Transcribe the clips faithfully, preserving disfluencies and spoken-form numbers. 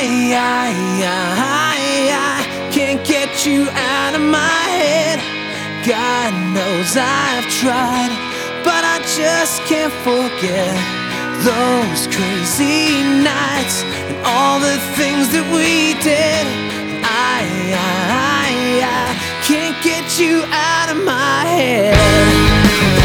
I, I, I can't get you out of my head. God knows I've tried, but I just can't forget those crazy nights and all the things that we did. I, I, I can't get you out of my head.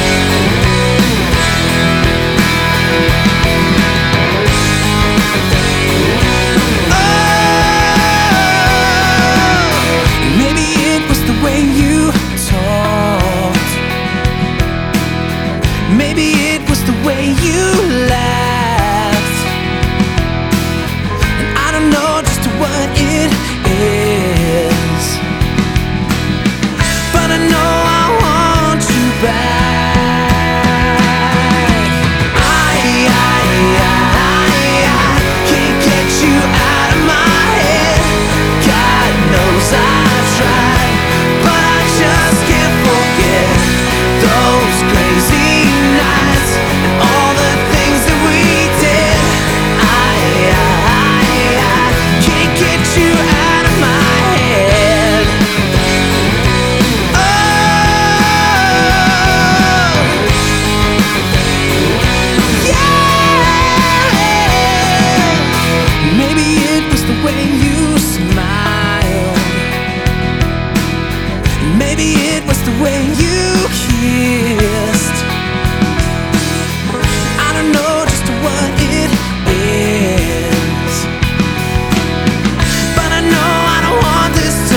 Maybe it was the way you laughed, and I don't know just what it is, but I know I want you back. I, I, I, I can't get you out of my head. God knows I've tried, but I just can't forget those crazy nights and all the things that we did. I, I, I can't get you out of my head. Oh, yeah. Maybe it was the way you smiled. Maybe it was the way you kissed. I don't know just what it is, but I know I don't want this to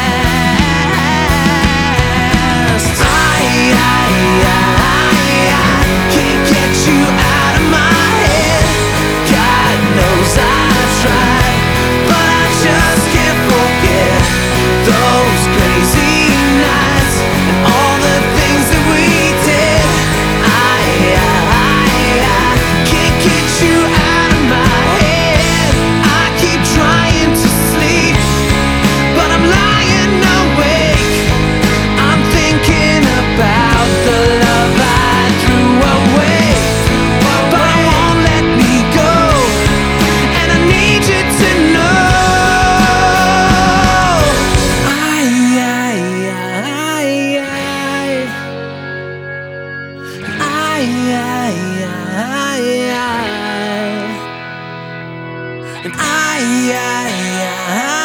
last. I, I, I, I can't get you out of my head. God knows I've tried, but I just can't forget those crazy nights and all the things that we did. I, I, I can't get you out of my head. I keep trying to sleep, but I'm lying awake. I'm thinking about the love I threw away, but it won't let me go, and I need you to know. I, I, I, I, I, I, I, and I, I, I